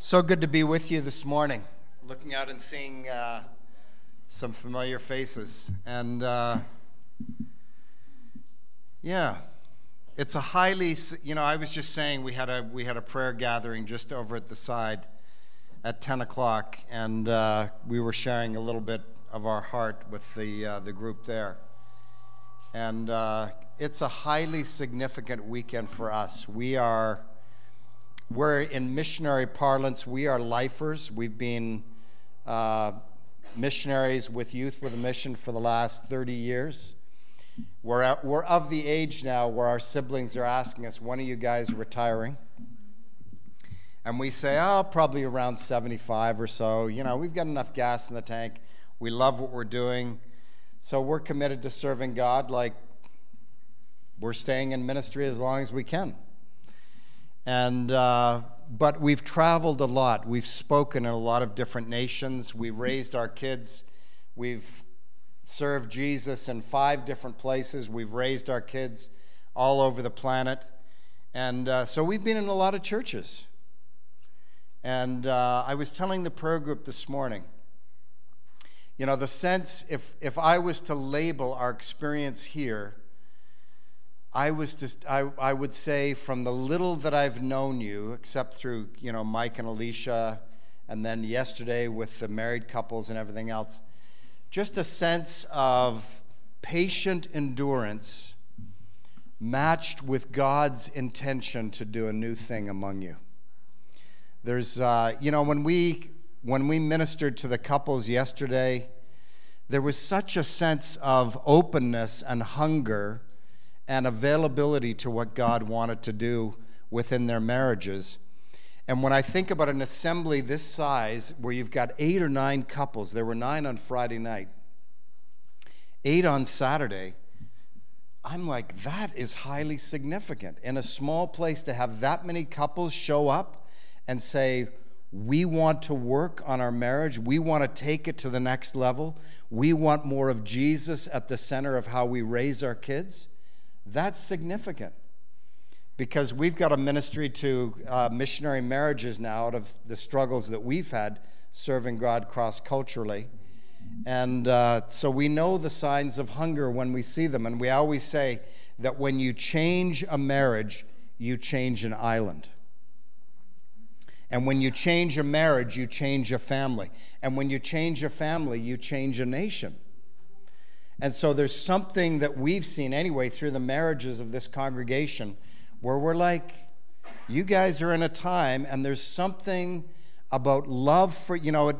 So good to be with you this morning, looking out and seeing some familiar faces. And it's a highly, I was just saying we had a prayer gathering just over at the side at 10 o'clock, and we were sharing a little bit of our heart with the group there. And it's a highly significant weekend for us. We're in missionary parlance, we are lifers. We've been missionaries with Youth with a Mission for the last 30 years. We're of the age now where our siblings are asking us, when are you guys retiring? And we say, probably around 75 or so. We've got enough gas in the tank. We love what we're doing. So we're committed to serving God, like we're staying in ministry as long as we can. And but we've traveled a lot. We've spoken in a lot of different nations. We've raised our kids. We've served Jesus in 5 different places. We've raised our kids all over the planet. And so we've been in a lot of churches. And I was telling the prayer group this morning, the sense, if I was to label our experience here, I would say from the little that I've known you, except through, Mike and Alicia, and then yesterday with the married couples and everything else, just a sense of patient endurance matched with God's intention to do a new thing among you. There's, when we ministered to the couples yesterday, there was such a sense of openness and hunger and availability to what God wanted to do within their marriages. And when I think about an assembly this size, where you've got 8 or 9 couples, there were 9 on Friday night, 8 on Saturday, I'm like, that is highly significant. In a small place, to have that many couples show up and say, we want to work on our marriage, we want to take it to the next level, we want more of Jesus at the center of how we raise our kids, that's significant, because we've got a ministry to missionary marriages now out of the struggles that we've had serving God cross-culturally. And so we know the signs of hunger when we see them. And we always say that when you change a marriage, you change an island. And when you change a marriage, you change a family. And when you change a family, you change a nation. And so there's something that we've seen anyway through the marriages of this congregation where we're like, you guys are in a time, and there's something about love for,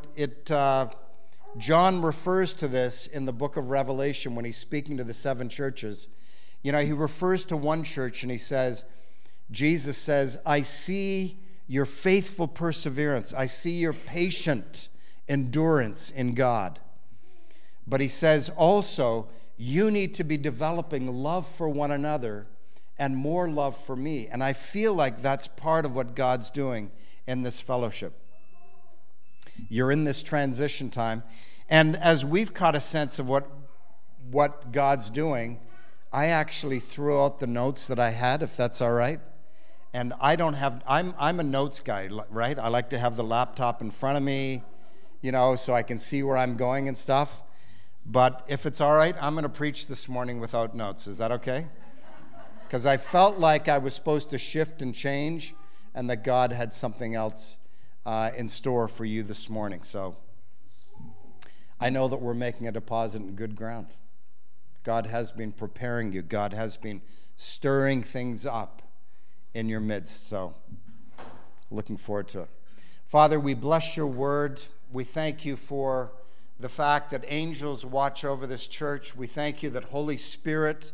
John refers to this in the book of Revelation when he's speaking to the 7 churches. He refers to one church and he says, Jesus says, I see your faithful perseverance. I see your patient endurance in God. But he says also, you need to be developing love for one another and more love for me. And I feel like that's part of what God's doing in this fellowship. You're in this transition time. And as we've caught a sense of what God's doing, I actually threw out the notes that I had, if that's all right. And I'm a notes guy, right? I like to have the laptop in front of me, so I can see where I'm going and stuff. But if it's all right, I'm going to preach this morning without notes. Is that okay? Because I felt like I was supposed to shift and change, and that God had something else in store for you this morning. So I know that we're making a deposit in good ground. God has been preparing you. God has been stirring things up in your midst. So looking forward to it. Father, we bless your word. We thank you for the fact that angels watch over this church. We thank you that Holy Spirit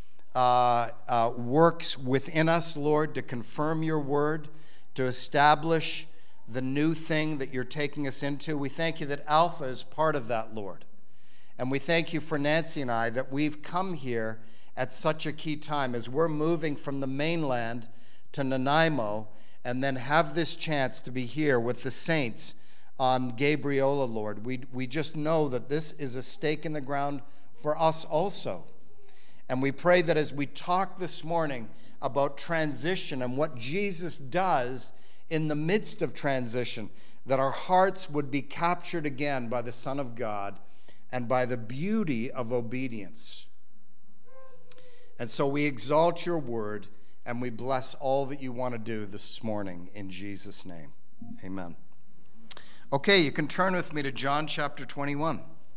works within us, Lord, to confirm your word, to establish the new thing that you're taking us into. We thank you that Alpha is part of that, Lord. And we thank you for Nancy and I that we've come here at such a key time as we're moving from the mainland to Nanaimo, and then have this chance to be here with the saints on Gabriola, Lord. We just know that this is a stake in the ground for us also. And we pray that as we talk this morning about transition and what Jesus does in the midst of transition, that our hearts would be captured again by the Son of God and by the beauty of obedience. And so we exalt your word, and we bless all that you want to do this morning in Jesus' name. Amen. Okay, you can turn with me to John chapter 21.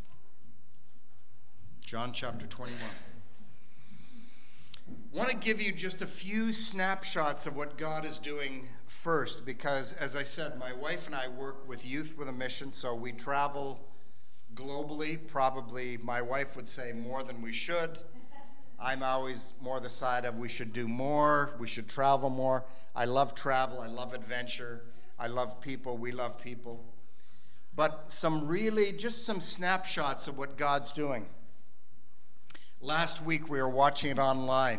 John chapter 21. I want to give you just a few snapshots of what God is doing first, because, as I said, my wife and I work with Youth with a Mission, so we travel globally. Probably my wife would say more than we should. I'm always more the side of we should do more, we should travel more. I love travel, I love adventure, I love people, we love people. But just some snapshots of what God's doing. Last week we were watching it online.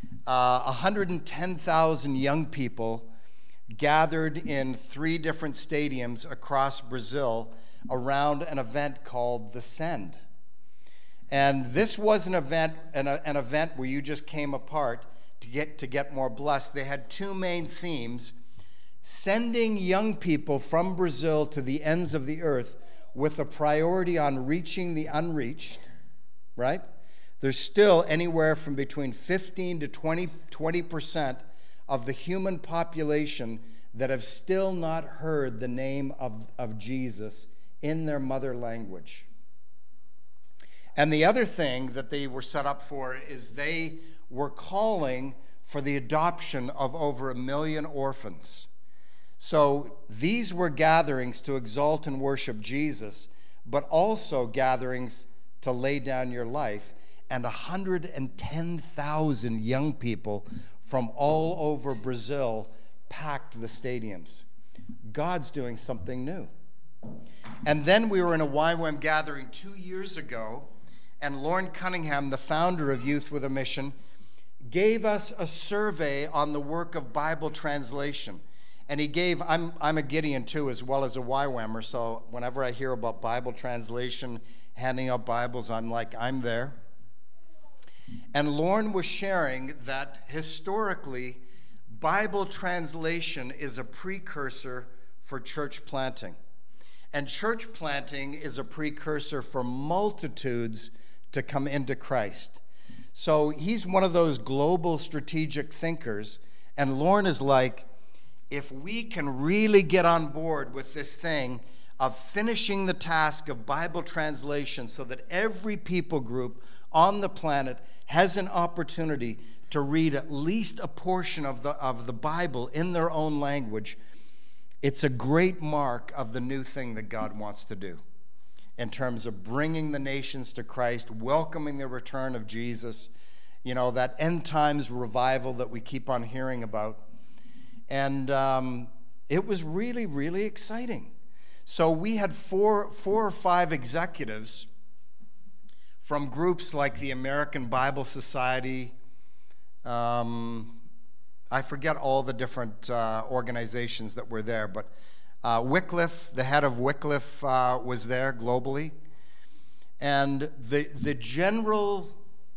110,000 young people gathered in 3 different stadiums across Brazil around an event called The Send. And this was an event where you just came apart to get more blessed. They had 2 main themes: sending young people from Brazil to the ends of the earth with a priority on reaching the unreached, right? There's still anywhere from between 15 to 20% of the human population that have still not heard the name of Jesus in their mother language. And the other thing that they were set up for is they were calling for the adoption of over 1 million orphans. So these were gatherings to exalt and worship Jesus, but also gatherings to lay down your life. And 110,000 young people from all over Brazil packed the stadiums. God's doing something new. And then we were in a YWAM gathering 2 years ago, and Lauren Cunningham, the founder of Youth with a Mission, gave us a survey on the work of Bible translation. And he gave, I'm a Gideon too, as well as a YWAMer, so whenever I hear about Bible translation, handing out Bibles, I'm like, I'm there. And Lauren was sharing that historically, Bible translation is a precursor for church planting. And church planting is a precursor for multitudes to come into Christ. So he's one of those global strategic thinkers. And Lauren is like, if we can really get on board with this thing of finishing the task of Bible translation so that every people group on the planet has an opportunity to read at least a portion of the Bible in their own language, it's a great mark of the new thing that God wants to do in terms of bringing the nations to Christ, welcoming the return of Jesus, that end times revival that we keep on hearing about. And it was really, really exciting. So we had four or five executives from groups like the American Bible Society. I forget all the different organizations that were there, but Wycliffe, the head of Wycliffe, was there globally. And the general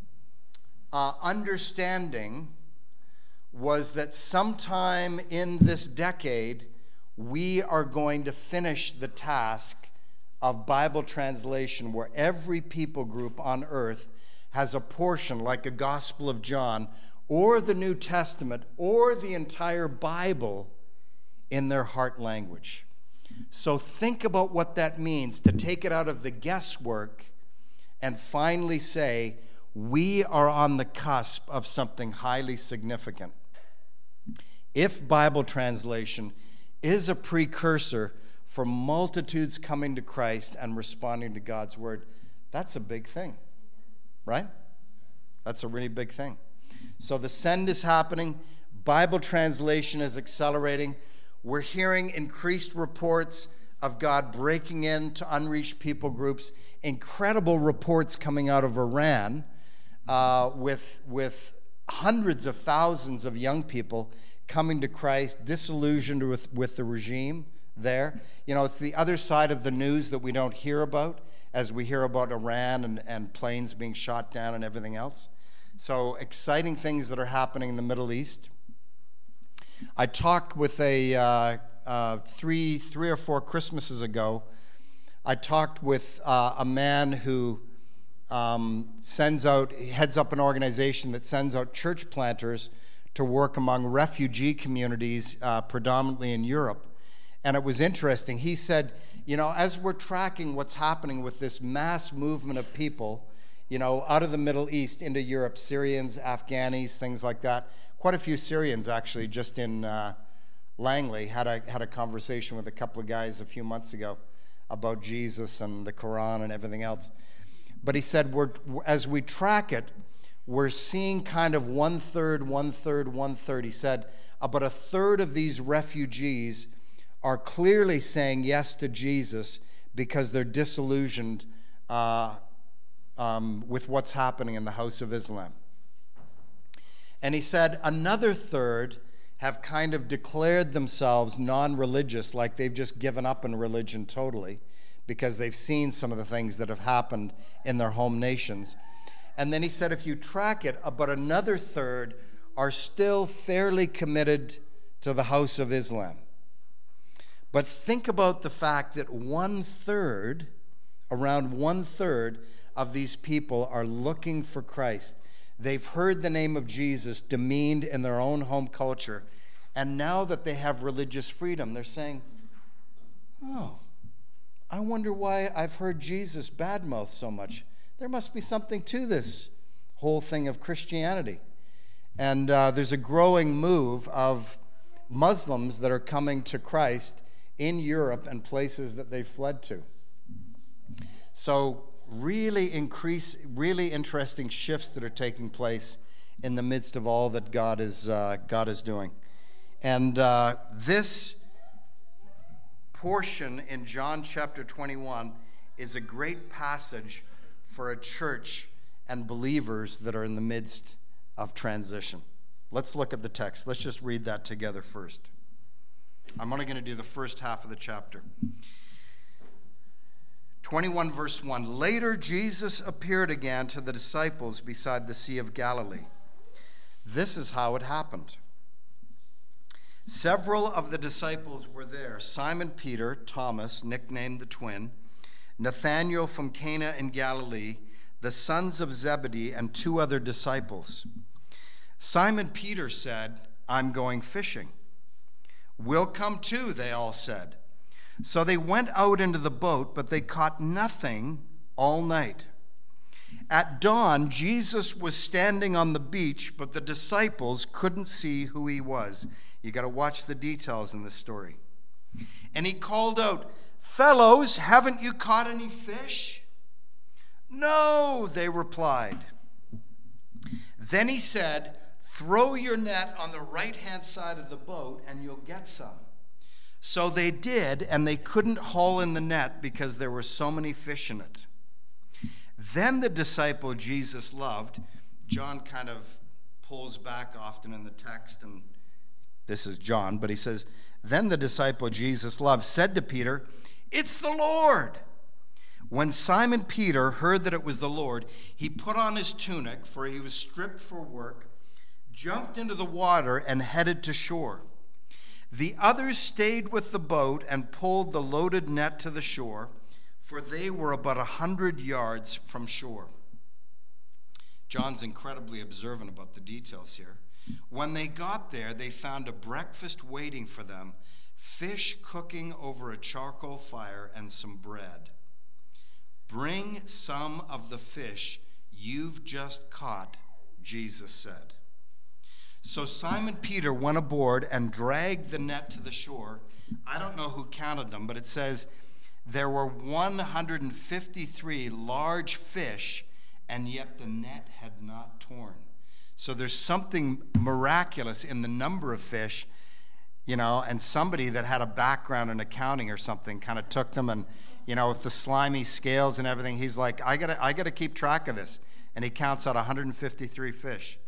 understanding was that sometime in this decade, we are going to finish the task of Bible translation where every people group on earth has a portion, like a Gospel of John, or the New Testament, or the entire Bible in their heart language. So think about what that means, to take it out of the guesswork and finally say, we are on the cusp of something highly significant. If Bible translation is a precursor for multitudes coming to Christ and responding to God's word, that's a big thing, right? That's a really big thing. So the send is happening. Bible translation is accelerating. We're hearing increased reports of God breaking into unreached people groups. Incredible reports coming out of Iran with hundreds of thousands of young people coming to Christ, disillusioned with the regime there. It's the other side of the news that we don't hear about as we hear about Iran and planes being shot down and everything else. So exciting things that are happening in the Middle East. I talked with a three or four Christmases ago, I talked with a man who heads up an organization that sends out church planters to work among refugee communities, predominantly in Europe. And it was interesting. He said, as we're tracking what's happening with this mass movement of people, out of the Middle East into Europe, Syrians, Afghanis, things like that. Quite a few Syrians, actually, just in Langley. Had a conversation with a couple of guys a few months ago about Jesus and the Quran and everything else. But he said, as we track it, we're seeing kind of one-third. He said about a third of these refugees are clearly saying yes to Jesus because they're disillusioned with what's happening in the House of Islam. And he said another third have kind of declared themselves non-religious, like they've just given up on religion totally because they've seen some of the things that have happened in their home nations. And then he said if you track it, about another third are still fairly committed to the House of Islam. But think about the fact that around one third of these people are looking for Christ. They've heard the name of Jesus demeaned in their own home culture. And now that they have religious freedom, they're saying, oh, I wonder why I've heard Jesus badmouth so much. There must be something to this whole thing of Christianity. And there's a growing move of Muslims that are coming to Christ in Europe and places that they fled to. So really interesting shifts that are taking place in the midst of all that God is doing. And this portion in John chapter 21 is a great passage for a church and believers that are in the midst of transition. Let's look at the text. Let's just read that together first. I'm only going to do the first half of the chapter. 21 verse 1. Later Jesus appeared again to the disciples beside the Sea of Galilee. This is how it happened. Several of the disciples were there: Simon Peter, Thomas, nicknamed the twin, Nathanael from Cana in Galilee, the sons of Zebedee, and two other disciples. Simon Peter said, I'm going fishing. We'll come too, they all said. So they went out into the boat, but they caught nothing all night. At dawn, Jesus was standing on the beach, but the disciples couldn't see who he was. You got to watch the details in this story. And he called out, fellows, haven't you caught any fish? No, they replied. Then he said, throw your net on the right-hand side of the boat and you'll get some. So they did, and they couldn't haul in the net because there were so many fish in it. Then the disciple Jesus loved, John kind of pulls back often in the text, and this is John, but he says, then the disciple Jesus loved said to Peter, it's the Lord. When Simon Peter heard that it was the Lord, he put on his tunic, for he was stripped for work, jumped into the water, and headed to shore. The others stayed with the boat and pulled the loaded net to the shore, for they were about 100 yards from shore. John's incredibly observant about the details here. When they got there, they found a breakfast waiting for them, fish cooking over a charcoal fire, and some bread. Bring some of the fish you've just caught, Jesus said. So Simon Peter went aboard and dragged the net to the shore. I don't know who counted them, but it says there were 153 large fish, and yet the net had not torn. So there's something miraculous in the number of fish, and somebody that had a background in accounting or something kind of took them and, with the slimy scales and everything, he's like, I gotta keep track of this. And he counts out 153 fish.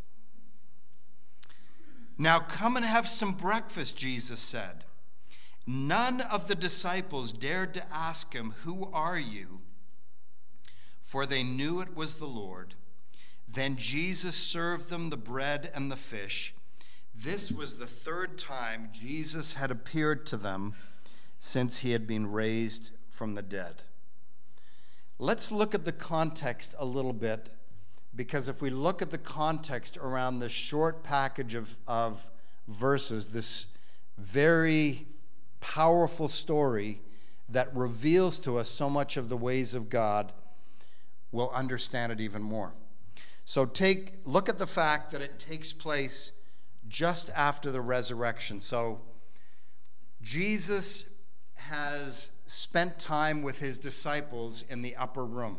Now come and have some breakfast, Jesus said. None of the disciples dared to ask him, who are you? For they knew it was the Lord. Then Jesus served them the bread and the fish. This was the third time Jesus had appeared to them since he had been raised from the dead. Let's look at the context a little bit, because if we look at the context around this short package of verses, this very powerful story that reveals to us so much of the ways of God, we'll understand it even more. So look at the fact that it takes place just after the resurrection. So Jesus has spent time with his disciples in the upper room.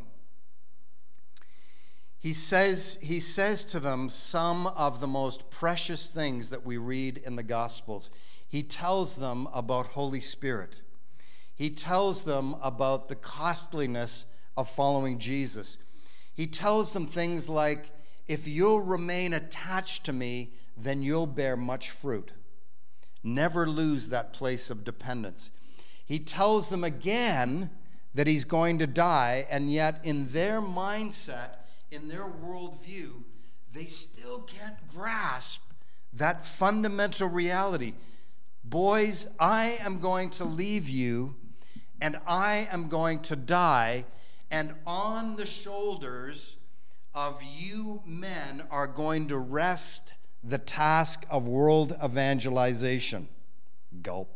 He says to them some of the most precious things that we read in the Gospels. He tells them about Holy Spirit. He tells them about the costliness of following Jesus. He tells them things like, if you'll remain attached to me, then you'll bear much fruit. Never lose that place of dependence. He tells them again that he's going to die, and yet in their mindset, in their worldview, they still can't grasp that fundamental reality. Boys, I am going to leave you, and I am going to die, and on the shoulders of you men are going to rest the task of world evangelization. Gulp.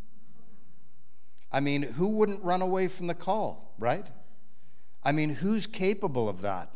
I mean, who wouldn't run away from the call, right? I mean, who's capable of that?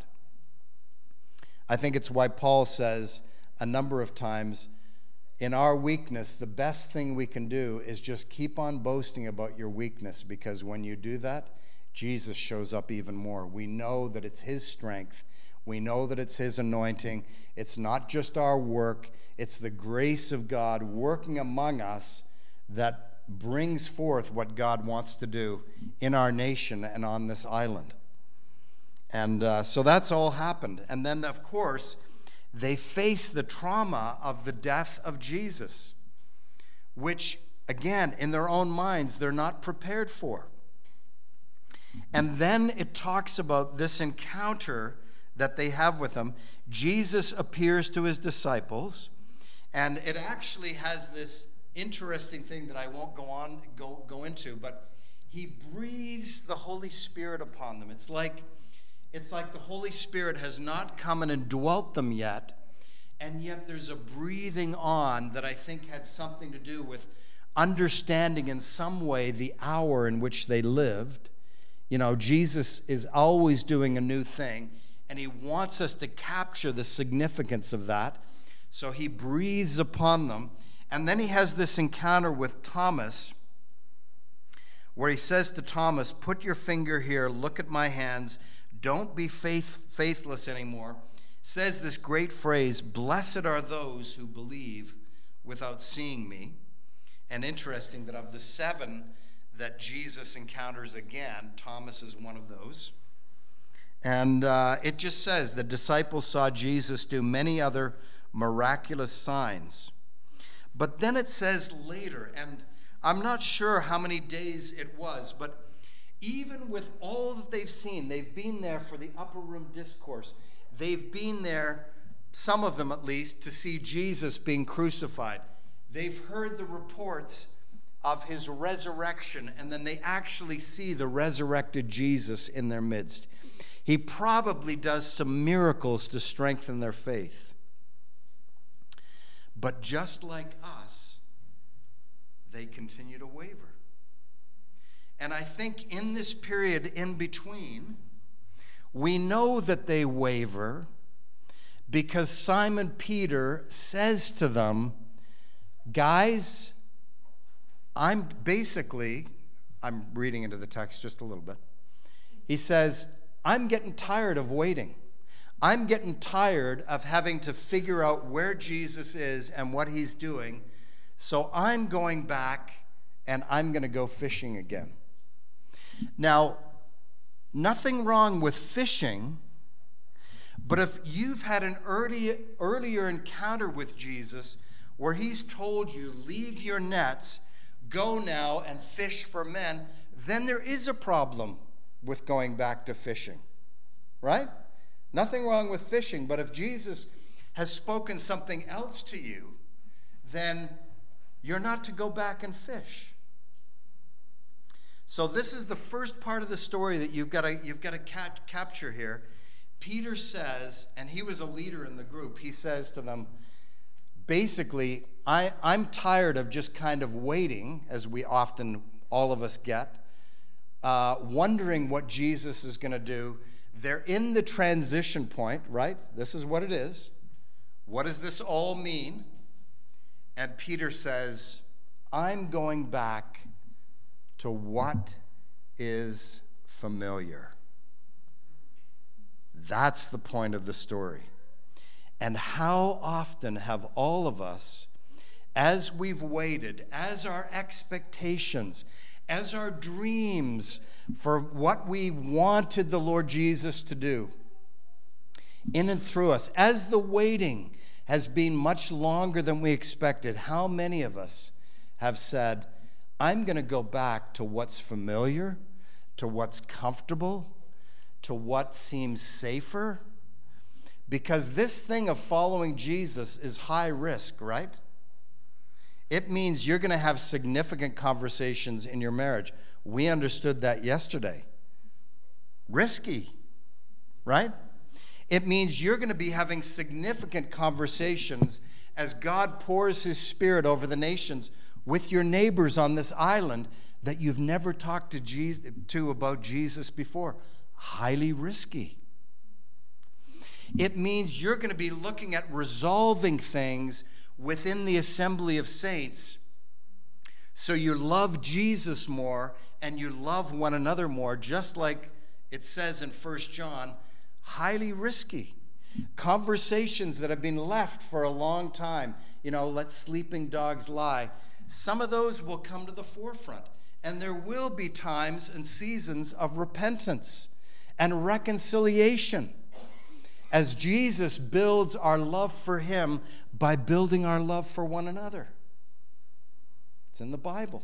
I think it's why Paul says a number of times, in our weakness, the best thing we can do is just keep on boasting about your weakness, because when you do that, Jesus shows up even more. We know that it's his strength. We know that it's his anointing. It's not just our work. It's the grace of God working among us that brings forth what God wants to do in our nation and on this island. And so that's all happened. And then, of course, they face the trauma of the death of Jesus, which, again, in their own minds, they're not prepared for. And then it talks about this encounter that they have with him. Jesus appears to his disciples, and it actually has this interesting thing that I won't go into, but he breathes the Holy Spirit upon them. It's like the Holy Spirit has not come and indwelt them yet, and yet there's a breathing on that I think had something to do with understanding in some way the hour in which they lived. You know, Jesus is always doing a new thing, and he wants us to capture the significance of that. So he breathes upon them. And then he has this encounter with Thomas, where he says to Thomas, put your finger here, look at my hands, don't be faithless anymore. Says this great phrase, blessed are those who believe without seeing me. And interesting that of the 7 that Jesus encounters again, Thomas is one of those. And it just says the disciples saw Jesus do many other miraculous signs. But then it says later, and I'm not sure how many days it was, but even with all that they've seen, they've been there for the upper room discourse. They've been there, some of them at least, to see Jesus being crucified. They've heard the reports of his resurrection, and then they actually see the resurrected Jesus in their midst. He probably does some miracles to strengthen their faith. But just like us, they continue to waver. And I think in this period in between, we know that they waver because Simon Peter says to them, guys, I'm reading into the text just a little bit. He says, I'm getting tired of waiting. I'm getting tired of having to figure out where Jesus is and what he's doing. So I'm going back and I'm going to go fishing again. Now, nothing wrong with fishing, but if you've had an earlier encounter with Jesus where he's told you, leave your nets, go now and fish for men, then there is a problem with going back to fishing, right? Nothing wrong with fishing, but if Jesus has spoken something else to you, then you're not to go back and fish. So this is the first part of the story that you've got to capture here. Peter says, and he was a leader in the group, he says to them, basically, I'm tired of just kind of waiting, as we often, all of us get, wondering what Jesus is going to do. They're in the transition point, right? This is what it is. What does this all mean? And Peter says, I'm going back to what is familiar. That's the point of the story. And how often have all of us, as we've waited, as our expectations, as our dreams for what we wanted the Lord Jesus to do in and through us, as the waiting has been much longer than we expected, how many of us have said, I'm going to go back to what's familiar, to what's comfortable, to what seems safer? Because this thing of following Jesus is high risk, right? It means you're going to have significant conversations in your marriage. We understood that yesterday. Risky, right? It means you're going to be having significant conversations as God pours his Spirit over the nations with your neighbors on this island that you've never talked to about Jesus before. Highly risky. It means you're going to be looking at resolving things within the assembly of saints so you love Jesus more and you love one another more, just like it says in 1 John, highly risky. Conversations that have been left for a long time, let sleeping dogs lie. Some of those will come to the forefront, and there will be times and seasons of repentance and reconciliation as Jesus builds our love for him by building our love for one another. It's in the Bible.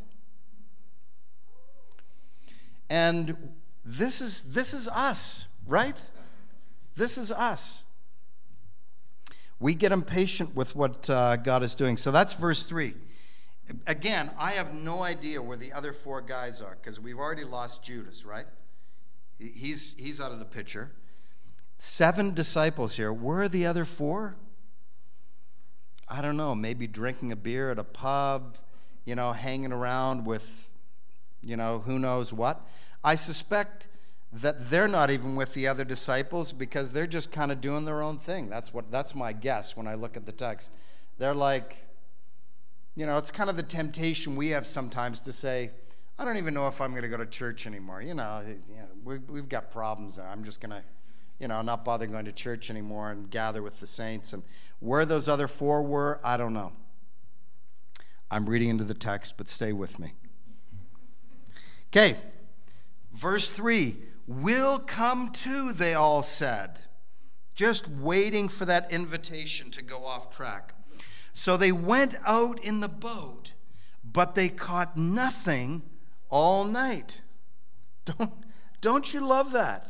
And this is us, right? This is us. We get impatient with what God is doing. So that's verse 3. Again, I have no idea where the other 4 guys are because we've already lost Judas, right? He's out of the picture. 7 disciples here. Where are the other 4? I don't know. Maybe drinking a beer at a pub, hanging around with, who knows what. I suspect that they're not even with the other disciples because they're just kind of doing their own thing. That's my guess when I look at the text. They're like, it's kind of the temptation we have sometimes to say, I don't even know if I'm going to go to church anymore. We've got problems there. I'm just going to, not bother going to church anymore and gather with the saints. And where those other 4 were, I don't know. I'm reading into the text, but stay with me. Okay, verse 3, we'll come too, they all said. Just waiting for that invitation to go off track. So they went out in the boat, but they caught nothing all night. Don't you love that?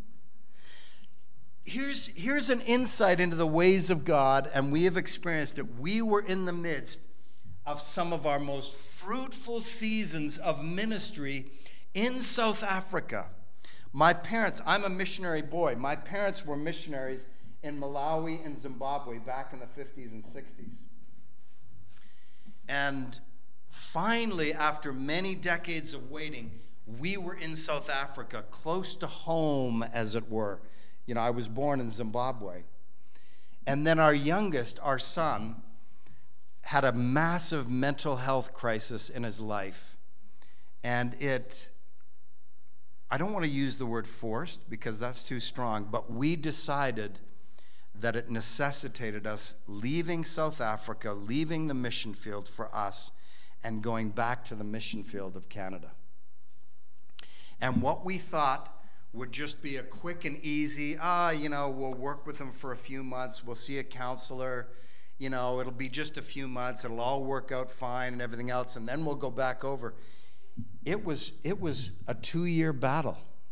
Here's an insight into the ways of God, and we have experienced it. We were in the midst of some of our most fruitful seasons of ministry in South Africa. My parents, I'm a missionary boy. My parents were missionaries in Malawi and Zimbabwe back in the 50s and 60s. And finally, after many decades of waiting, we were in South Africa, close to home, as it were. I was born in Zimbabwe. And then our youngest, our son, had a massive mental health crisis in his life. And I don't want to use the word forced because that's too strong, but we decided that it necessitated us leaving South Africa, leaving the mission field for us, and going back to the mission field of Canada. And what we thought would just be a quick and easy, we'll work with them for a few months, we'll see a counselor, it'll be just a few months, it'll all work out fine and everything else, and then we'll go back over. It was a 2-year battle.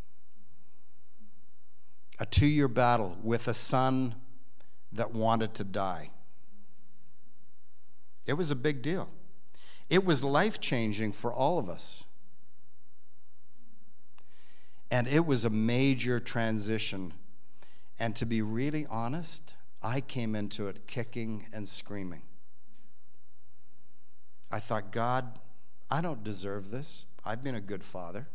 A 2-year battle with a son that wanted to die. It was a big deal. It was life-changing for all of us. And it was a major transition. And to be really honest, I came into it kicking and screaming. I thought, God, I don't deserve this. I've been a good father.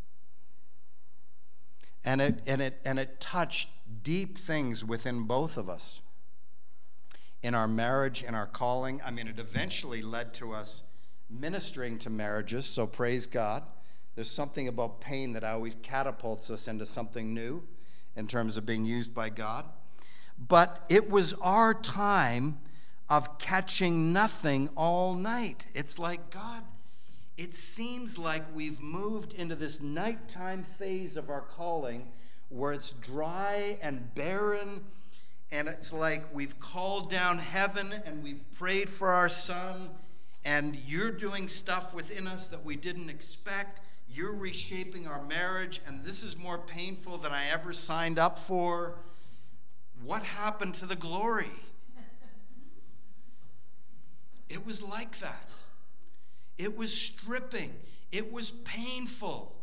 And it touched deep things within both of us. In our marriage, in our calling. I mean, it eventually led to us ministering to marriages, so praise God. There's something about pain that always catapults us into something new in terms of being used by God. But it was our time of catching nothing all night. It's like, God, it seems like we've moved into this nighttime phase of our calling where it's dry and barren, and it's like we've called down heaven and we've prayed for our son, and you're doing stuff within us that we didn't expect. You're reshaping our marriage, and this is more painful than I ever signed up for. What happened to the glory? It was like that. It was stripping. It was painful.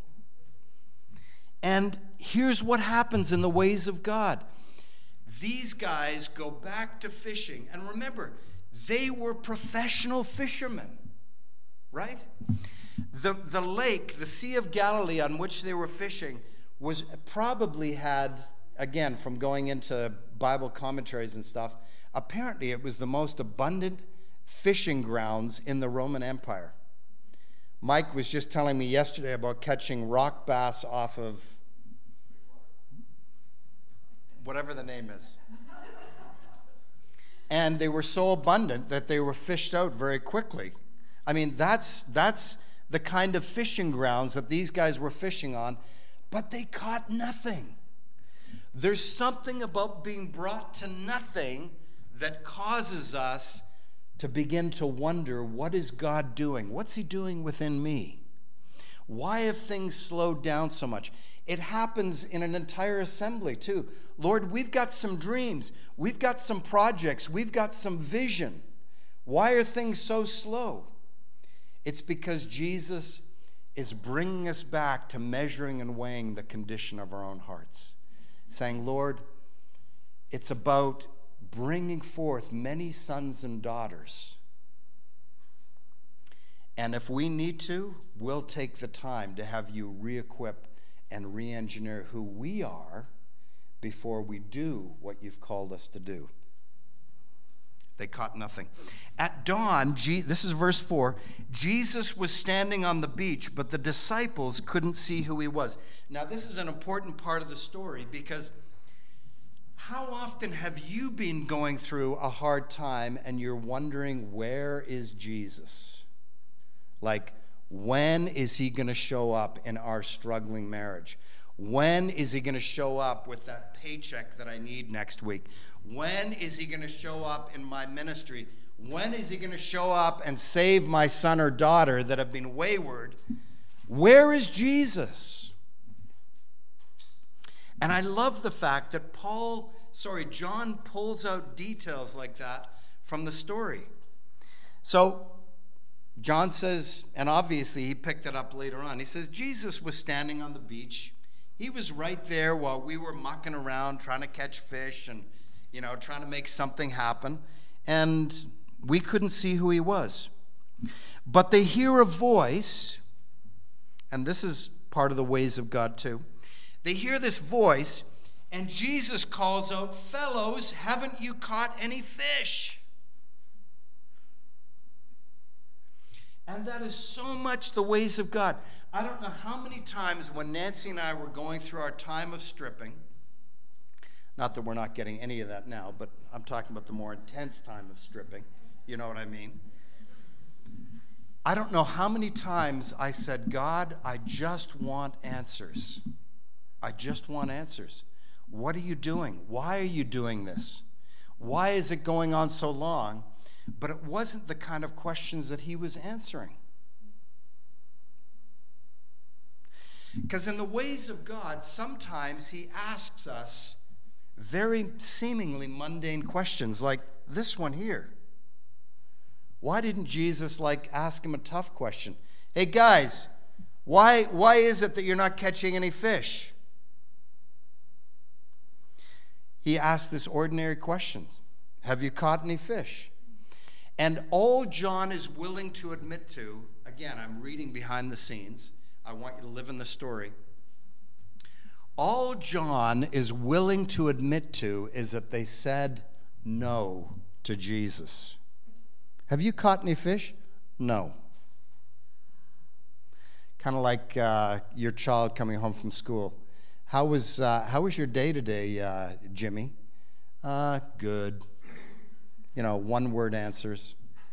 And here's what happens in the ways of God. These guys go back to fishing. And remember, they were professional fishermen, right? The lake, the Sea of Galilee on which they were fishing, was probably had, again, from going into Bible commentaries and stuff, apparently it was the most abundant fishing grounds in the Roman Empire. Mike was just telling me yesterday about catching rock bass off of whatever the name is. And they were so abundant that they were fished out very quickly. I mean, that's the kind of fishing grounds that these guys were fishing on, but they caught nothing. There's something about being brought to nothing that causes us to begin to wonder, what is God doing? What's he doing within me? Why have things slowed down so much? It happens in an entire assembly too. Lord, we've got some dreams. We've got some projects. We've got some vision. Why are things so slow? It's because Jesus is bringing us back to measuring and weighing the condition of our own hearts. Saying, Lord, it's about bringing forth many sons and daughters. And if we need to, we'll take the time to have you re-equip and re-engineer who we are before we do what you've called us to do. They caught nothing. At dawn, this is verse 4, Jesus was standing on the beach, but the disciples couldn't see who he was. Now, this is an important part of the story, because how often have you been going through a hard time and you're wondering, where is Jesus? Like, when is he going to show up in our struggling marriage? When is he going to show up with that paycheck that I need next week? When is he going to show up in my ministry? When is he going to show up and save my son or daughter that have been wayward? Where is Jesus? And I love the fact that John pulls out details like that from the story. So John says, and obviously he picked it up later on, he says, Jesus was standing on the beach. He was right there while we were mucking around trying to catch fish and, trying to make something happen. And we couldn't see who he was. But they hear a voice, and this is part of the ways of God too. They hear this voice, and Jesus calls out, "Fellows, haven't you caught any fish?" And that is so much the ways of God. I don't know how many times when Nancy and I were going through our time of stripping, not that we're not getting any of that now, but I'm talking about the more intense time of stripping. You know what I mean? I don't know how many times I said, God, I just want answers. I just want answers. What are you doing? Why are you doing this? Why is it going on so long? But it wasn't the kind of questions that he was answering. Because in the ways of God, sometimes he asks us very seemingly mundane questions like this one here. Why didn't Jesus ask him a tough question? Hey guys, why is it that you're not catching any fish? He asked this ordinary question. Have you caught any fish? And all John is willing to admit to, again, I'm reading behind the scenes. I want you to live in the story. All John is willing to admit to is that they said no to Jesus. Have you caught any fish? No. Kind of like your child coming home from school. How was your day today, Jimmy? Good. One-word answers.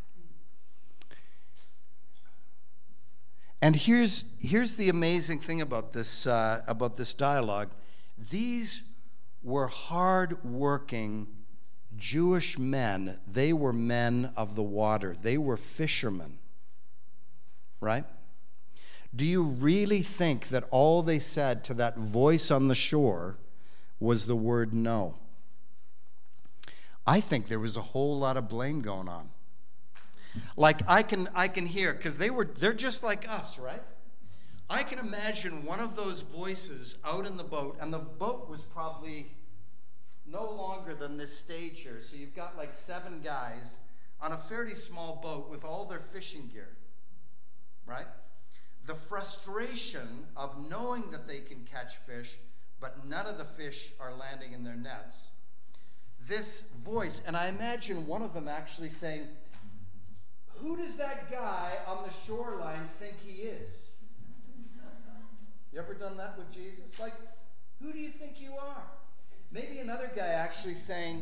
And here's the amazing thing about this dialogue. These were hard-working Jewish men. They were men of the water. They were fishermen, right? Do you really think that all they said to that voice on the shore was the word no? I think there was a whole lot of blame going on. I can hear, because they're just like us, right? I can imagine one of those voices out in the boat, and the boat was probably no longer than this stage here. So you've got 7 guys on a fairly small boat with all their fishing gear, right? The frustration of knowing that they can catch fish, but none of the fish are landing in their nets. This voice, and I imagine one of them actually saying, who does that guy on the shoreline think he is? You ever done that with Jesus? Who do you think you are? Maybe another guy actually saying,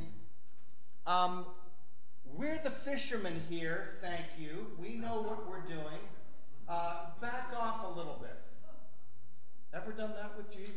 we're the fishermen here, thank you. We know what we're doing. Back off a little bit. Ever done that with Jesus?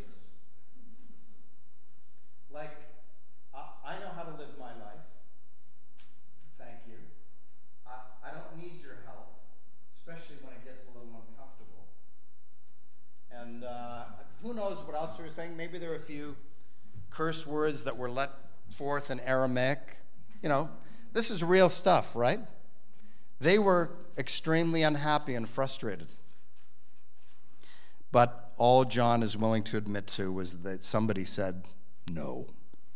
I know how to live my life. Thank you. I don't need your help, especially when it gets a little uncomfortable. And who knows what else they were saying? Maybe there were a few curse words that were let forth in Aramaic. This is real stuff, right? They were extremely unhappy and frustrated. But all John is willing to admit to was that somebody said no.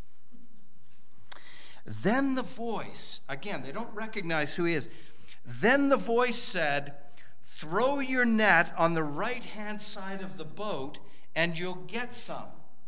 Then the voice, again, they don't recognize who he is. Then the voice said, throw your net on the right-hand side of the boat and you'll get some.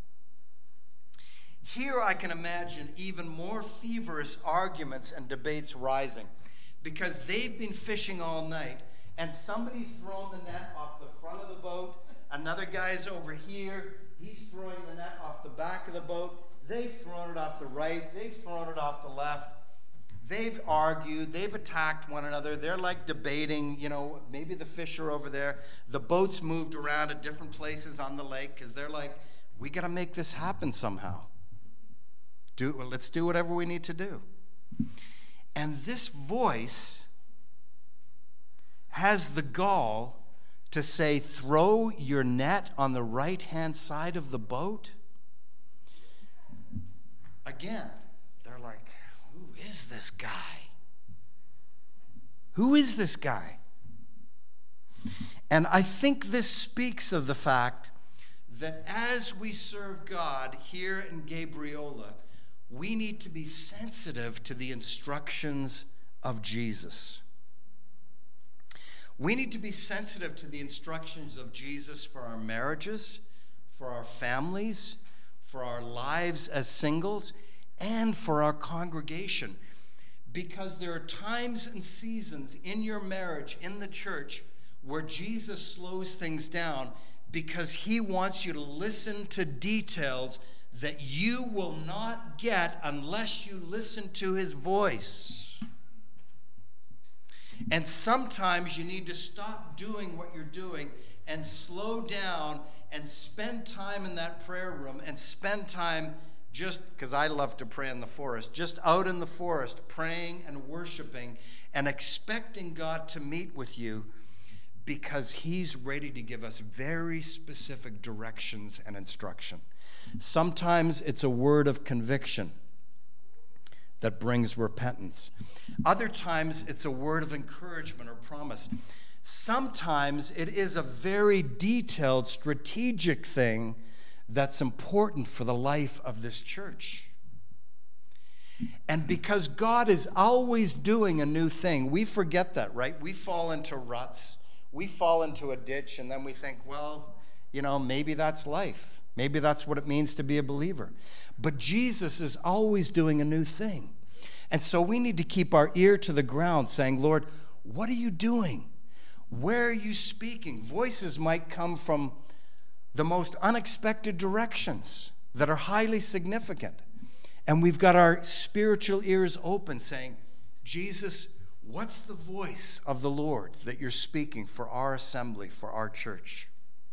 Here I can imagine even more feverish arguments and debates rising, because they've been fishing all night and somebody's thrown the net off the front of the boat. Another guy's over here. He's throwing the net off the back of the boat. They've thrown it off the right. They've thrown it off the left. They've argued. They've attacked one another. They're debating, maybe the fish are over there. The boat's moved around at different places on the lake because they're we got to make this happen somehow. Let's do whatever we need to do. And this voice has the gall to say, throw your net on the right-hand side of the boat. Again, they're who is this guy? Who is this guy? And I think this speaks of the fact that as we serve God here in Gabriola, we need to be sensitive to the instructions of Jesus. We need to be sensitive to the instructions of Jesus for our marriages, for our families, for our lives as singles, and for our congregation. Because there are times and seasons in your marriage, in the church, where Jesus slows things down because he wants you to listen to details that you will not get unless you listen to his voice. And sometimes you need to stop doing what you're doing and slow down and spend time in that prayer room and spend time, just because I love to pray in the forest, just out in the forest praying and worshiping and expecting God to meet with you, because he's ready to give us very specific directions and instruction. Sometimes it's a word of conviction that brings repentance. Other times, it's a word of encouragement or promise. Sometimes it is a very detailed, strategic thing that's important for the life of this church. And because God is always doing a new thing, we forget that, right? We fall into ruts. We fall into a ditch, and then we think, well, maybe that's life. Maybe that's what it means to be a believer. But Jesus is always doing a new thing. And so we need to keep our ear to the ground saying, Lord, what are you doing? Where are you speaking? Voices might come from the most unexpected directions that are highly significant. And we've got our spiritual ears open saying, Jesus, what's the voice of the Lord that you're speaking for our assembly, for our church?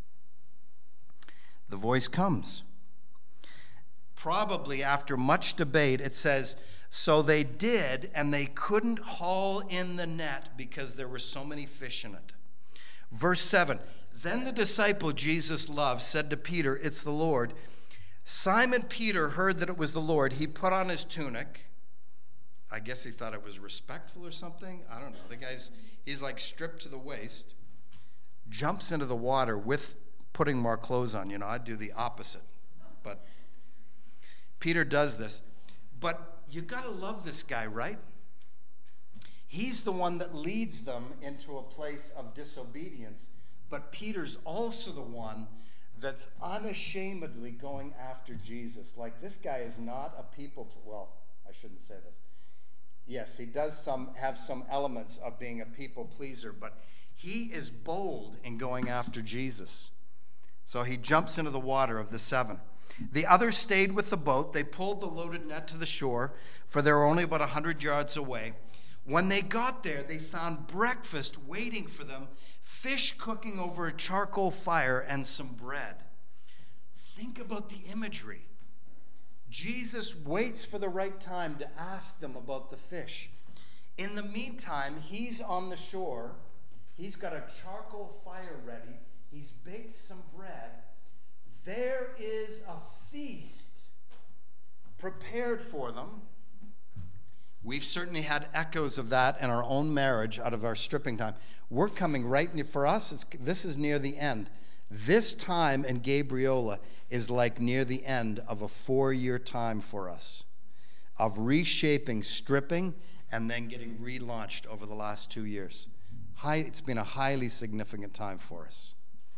The voice comes. Probably after much debate, it says, so they did, and they couldn't haul in the net because there were so many fish in it. Verse 7, then the disciple Jesus loved said to Peter, it's the Lord. Simon Peter heard that it was the Lord. He put on his tunic. I guess he thought it was respectful or something. I don't know. He's like stripped to the waist, jumps into the water with putting more clothes on. I'd do the opposite. But Peter does this. But you got to love this guy, right? He's the one that leads them into a place of disobedience. But Peter's also the one that's unashamedly going after Jesus. Like, this guy is not a I shouldn't say this. Yes, he does have some elements of being a people pleaser, but he is bold in going after Jesus. So he jumps into the water of the 7. The others stayed with the boat. They pulled the loaded net to the shore, for they were only about 100 yards away. When they got there, they found breakfast waiting for them, fish cooking over a charcoal fire, and some bread. Think about the imagery. Jesus waits for the right time to ask them about the fish. In the meantime, he's on the shore. He's got a charcoal fire ready. He's baked some bread. There is a feast prepared for them. We've certainly had echoes of that in our own marriage out of our stripping time. We're coming right near, for us, this is near the end. This time in Gabriola is like near the end of a 4-year time for us of reshaping, stripping, and then getting relaunched over the last 2 years. It's been a highly significant time for us.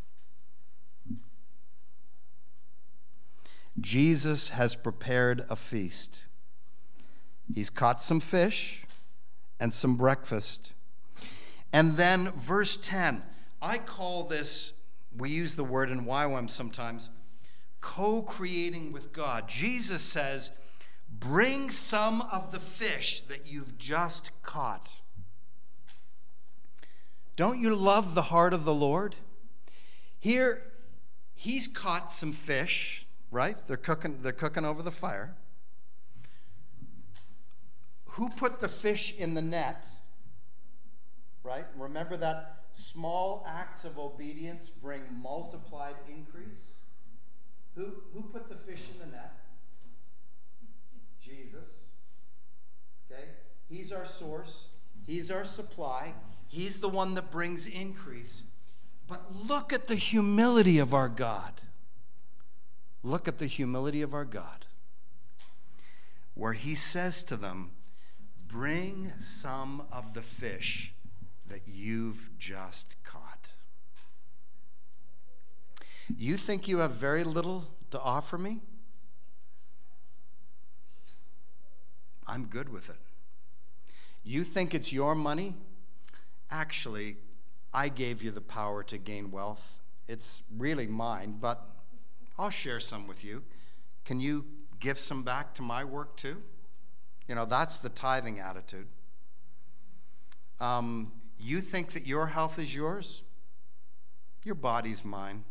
Jesus has prepared a feast. He's caught some fish and some breakfast. And then verse 10, I call this, we use the word in YWAM sometimes, co-creating with God. Jesus says, bring some of the fish that you've just caught. Don't you love the heart of the Lord? Here, he's caught some fish, right? They're cooking over the fire. Who put the fish in the net? Right? Remember that small acts of obedience bring multiplied increase? Who put the fish in the net? Jesus. Okay? He's our source. He's our supply. He's the one that brings increase. But look at the humility of our God. Look at the humility of our God. Where he says to them, bring some of the fish that you've just caught. You think you have very little to offer me? I'm good with it. You think it's your money? Actually, I gave you the power to gain wealth. It's really mine, but I'll share some with you. Can you give some back to my work too? That's the tithing attitude. You think that your health is yours? Your body's mine.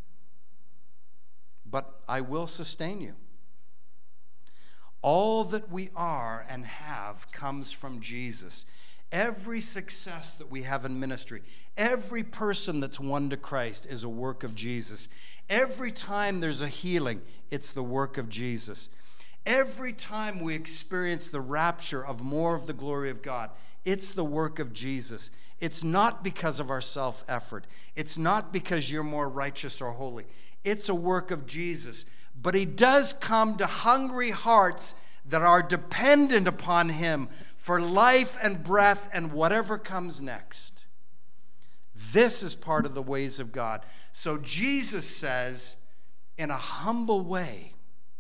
But I will sustain you. All that we are and have comes from Jesus. Every success that we have in ministry, every person that's won to Christ is a work of Jesus. Every time there's a healing, it's the work of Jesus. Every time we experience the rapture of more of the glory of God, it's the work of Jesus. It's not because of our self-effort. It's not because you're more righteous or holy. It's a work of Jesus. But he does come to hungry hearts that are dependent upon him for life and breath and whatever comes next. This is part of the ways of God. So Jesus says, in a humble way,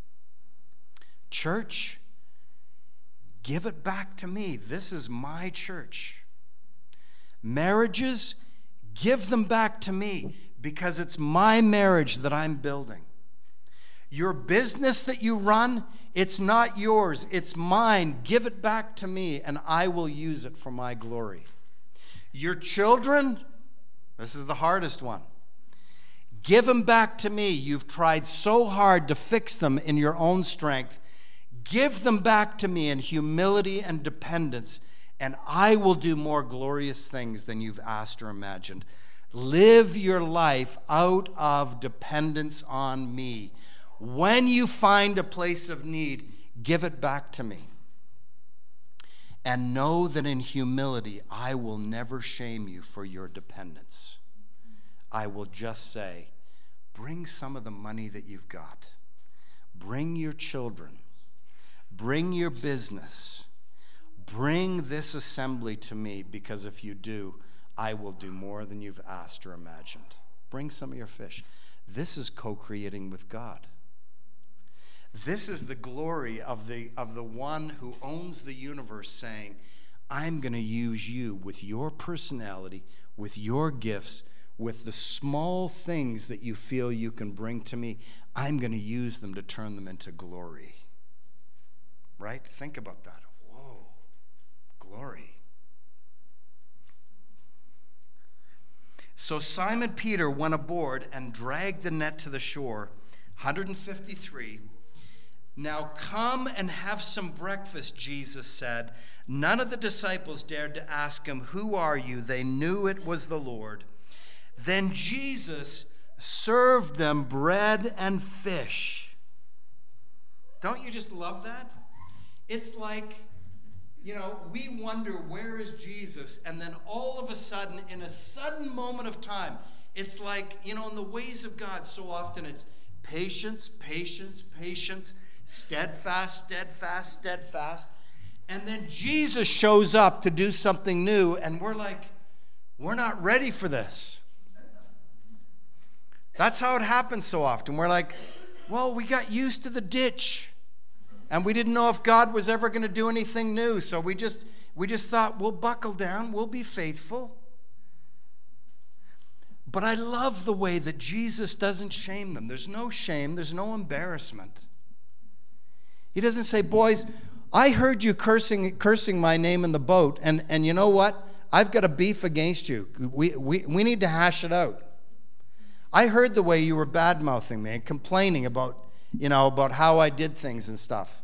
church, give it back to me. This is my church. Marriages, give them back to me because it's my marriage that I'm building. Your business that you run, it's not yours, it's mine. Give it back to me and I will use it for my glory. Your children, this is the hardest one. Give them back to me. You've tried so hard to fix them in your own strength. Give them back to me in humility and dependence, and I will do more glorious things than you've asked or imagined. Live your life out of dependence on me. When you find a place of need, give it back to me. And know that in humility, I will never shame you for your dependence. I will just say, bring some of the money that you've got. Bring your children. Bring your business. Bring this assembly to me, because if you do, I will do more than you've asked or imagined. Bring some of your fish. This is co-creating with God. This is the glory of the one who owns the universe saying, I'm going to use you with your personality, with your gifts, with the small things that you feel you can bring to me. I'm going to use them to turn them into glory. Right? Think about that. Whoa, glory. So Simon Peter went aboard and dragged the net to the shore, 153. Now come and have some breakfast, Jesus said. None of the disciples dared to ask him, who are you? They knew it was the Lord. Then Jesus served them bread and fish. Don't you just love that? It's like, we wonder, where is Jesus? And then all of a sudden, in a sudden moment of time, it's like, in the ways of God, so often it's patience, patience, patience, steadfast, steadfast, steadfast. And then Jesus shows up to do something new, and we're like, we're not ready for this. That's how it happens so often. We're like, well, we got used to the ditch. And we didn't know if God was ever going to do anything new. So we just thought, we'll buckle down, we'll be faithful. But I love the way that Jesus doesn't shame them. There's no shame, there's no embarrassment. He doesn't say, boys, I heard you cursing my name in the boat, and you know what? I've got a beef against you. We need to hash it out. I heard the way you were bad-mouthing me and complaining about how I did things and stuff.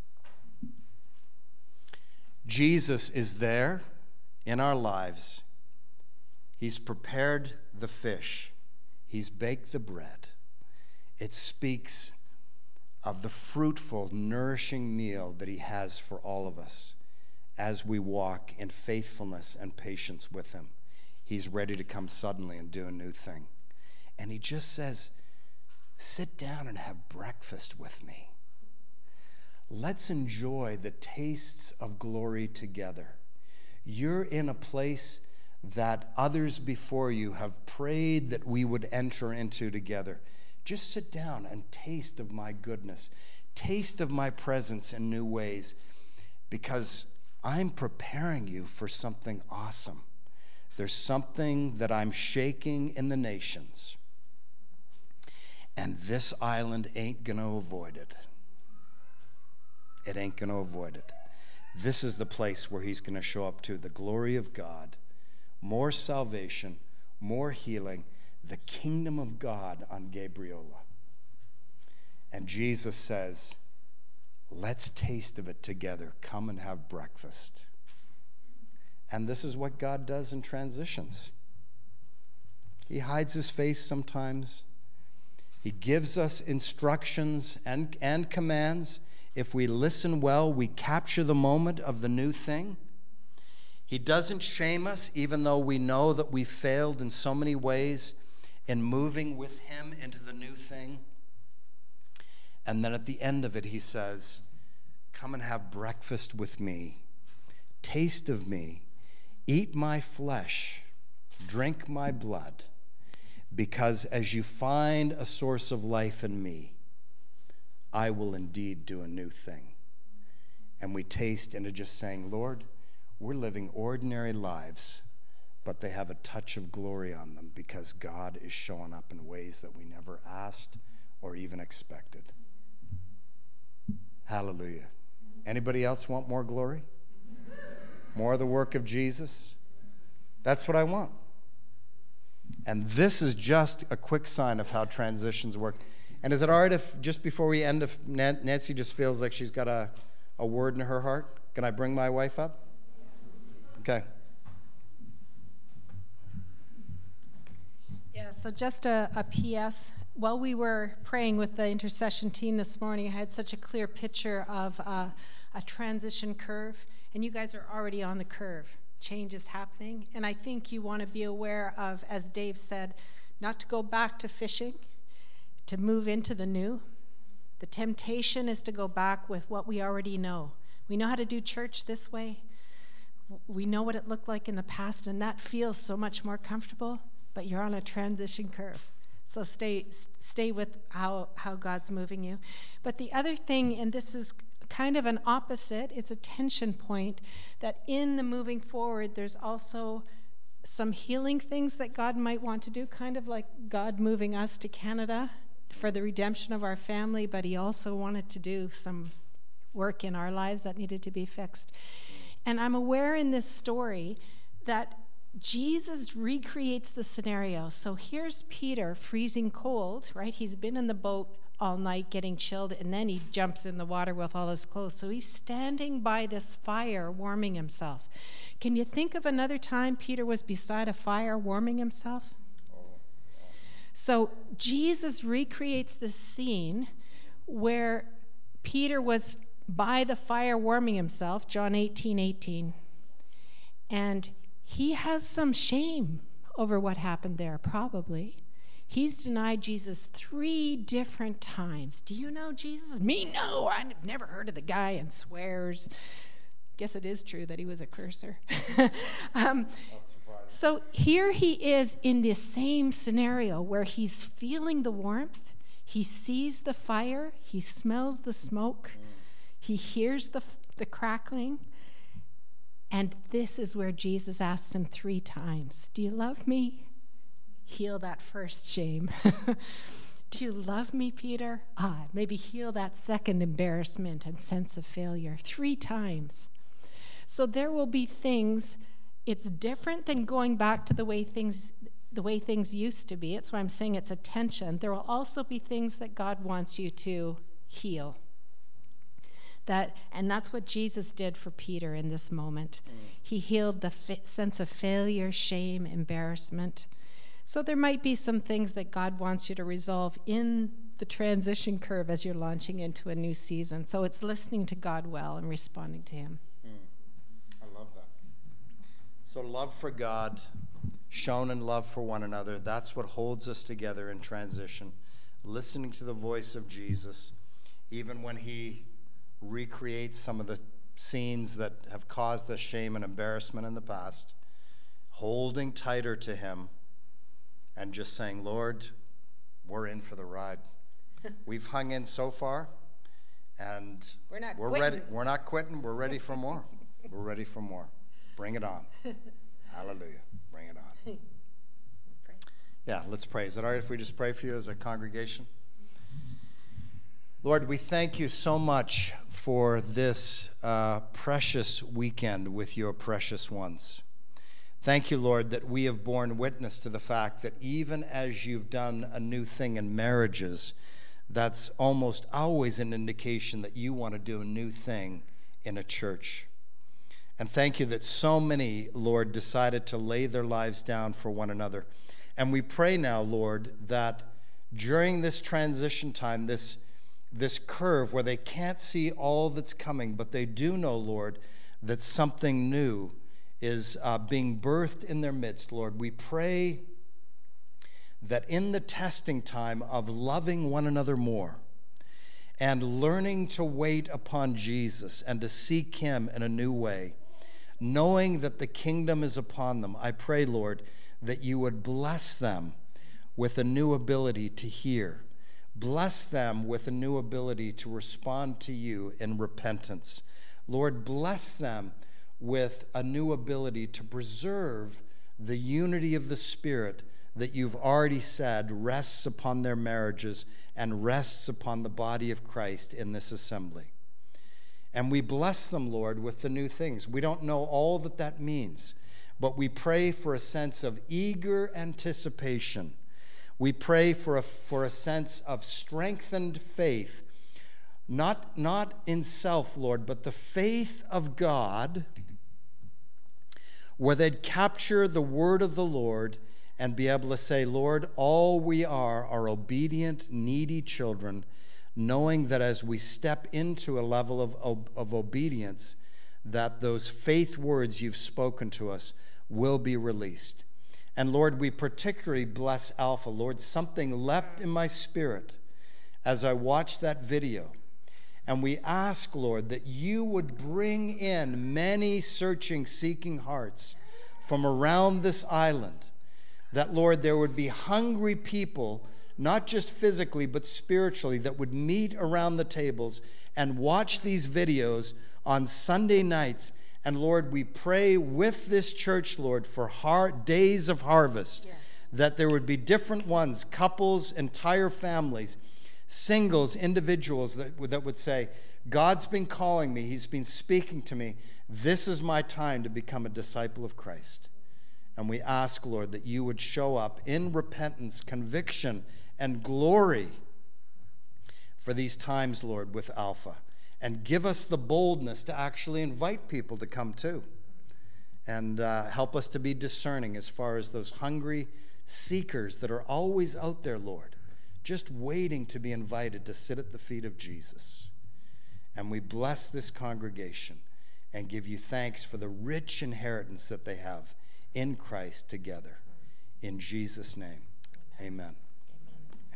Jesus is there in our lives. He's prepared the fish. He's baked the bread. It speaks of the fruitful, nourishing meal that he has for all of us as we walk in faithfulness and patience with him. He's ready to come suddenly and do a new thing. And he just says, sit down and have breakfast with me. Let's enjoy the tastes of glory together. You're in a place that others before you have prayed that we would enter into together. Just sit down and taste of my goodness. Taste of my presence in new ways, because I'm preparing you for something awesome. There's something that I'm shaking in the nations. And this island ain't going to avoid it. It ain't going to avoid it. This is the place where he's going to show up to the glory of God, more salvation, more healing, the kingdom of God on Gabriola. And Jesus says, let's taste of it together. Come and have breakfast. And this is what God does in transitions. He hides his face sometimes. He gives us instructions and commands if we listen well, we capture the moment of the new thing. He doesn't shame us, even though we know that we failed in so many ways in moving with him into the new thing. And then at the end of it, he says, come and have breakfast with me. Taste of me. Eat my flesh. Drink my blood. Because as you find a source of life in me, I will indeed do a new thing. And we taste into just saying, Lord, we're living ordinary lives, but they have a touch of glory on them because God is showing up in ways that we never asked or even expected. Hallelujah. Anybody else want more glory? More of the work of Jesus? That's what I want. And this is just a quick sign of how transitions work. And is it all right if just before we end, if Nancy just feels like she's got a word in her heart? Can I bring my wife up? Okay. Yeah, so just a P.S. While we were praying with the intercession team this morning, I had such a clear picture of a transition curve, and you guys are already on the curve. Change is happening, and I think you want to be aware of, as Dave said, not to go back to fishing, to move into the new. The temptation is to go back with what we already know. We know how to do church this way. We know what it looked like in the past, and that feels so much more comfortable, but you're on a transition curve. So stay with how God's moving you. But the other thing, and this is kind of an opposite, it's a tension point, that in the moving forward, there's also some healing things that God might want to do, kind of like God moving us to Canada for the redemption of our family, but he also wanted to do some work in our lives that needed to be fixed. And I'm aware in this story that Jesus recreates the scenario. So here's Peter freezing cold, right? He's been in the boat all night getting chilled, and then he jumps in the water with all his clothes. So he's standing by this fire warming himself. Can you think of another time Peter was beside a fire warming himself? So Jesus recreates this scene where Peter was by the fire warming himself, John 18:18. And he has some shame over what happened there, probably. He's denied Jesus 3 different times. Do you know Jesus? Me? No, I've never heard of the guy, and swears. Guess it is true that he was a cursor. So here he is in this same scenario where he's feeling the warmth. He sees the fire. He smells the smoke. He hears the crackling. And this is where Jesus asks him 3 times, do you love me? Heal that first shame. Do you love me, Peter? Maybe heal that second embarrassment and sense of failure. 3 times. So there will be things, it's different than going back to the way things used to be. That's why I'm saying it's a tension. There will also be things that God wants you to heal. And that's what Jesus did for Peter in this moment. He healed the sense of failure, shame, embarrassment. So there might be some things that God wants you to resolve in the transition curve as you're launching into a new season. So it's listening to God well and responding to him. I love that. So love for God, shown in love for one another, that's what holds us together in transition. Listening to the voice of Jesus, even when he recreates some of the scenes that have caused us shame and embarrassment in the past, holding tighter to him and just saying, Lord, we're in for the ride. We've hung in so far, and we're ready. We're not quitting. We're ready for more. We're ready for more. Bring it on. Hallelujah. Bring it on. Yeah, let's pray. Is it all right if we just pray for you as a congregation? Lord, we thank you so much for this precious weekend with your precious ones. Thank you, Lord, that we have borne witness to the fact that even as you've done a new thing in marriages, that's almost always an indication that you want to do a new thing in a church. And thank you that so many, Lord, decided to lay their lives down for one another. And we pray now, Lord, that during this transition time, this this curve where they can't see all that's coming, but they do know, Lord, that something new is being birthed in their midst, Lord. We pray that in the testing time of loving one another more and learning to wait upon Jesus and to seek him in a new way, knowing that the kingdom is upon them, I pray, Lord, that you would bless them with a new ability to hear. Bless them with a new ability to respond to you in repentance. Lord, bless them with a new ability to preserve the unity of the Spirit that you've already said rests upon their marriages and rests upon the body of Christ in this assembly. And we bless them, Lord, with the new things. We don't know all that that means, but we pray for a sense of eager anticipation. We pray for a sense of strengthened faith, not in self, Lord, but the faith of God, where they'd capture the word of the Lord and be able to say, Lord, all we are obedient, needy children, knowing that as we step into a level of obedience, that those faith words you've spoken to us will be released. And Lord, we particularly bless Alpha. Lord, something leapt in my spirit as I watched that video. And we ask, Lord, that you would bring in many searching, seeking hearts from around this island. That, Lord, there would be hungry people, not just physically, but spiritually, that would meet around the tables and watch these videos on Sunday nights. And Lord, we pray with this church, Lord, for days of harvest, yes, that there would be different ones, couples, entire families, singles, individuals that would say, God's been calling me. He's been speaking to me. This is my time to become a disciple of Christ. And we ask, Lord, that you would show up in repentance, conviction, and glory for these times, Lord, with Alpha. And give us the boldness to actually invite people to come too. And help us to be discerning as far as those hungry seekers that are always out there, Lord, just waiting to be invited to sit at the feet of Jesus. And we bless this congregation and give you thanks for the rich inheritance that they have in Christ together. In Jesus' name, amen.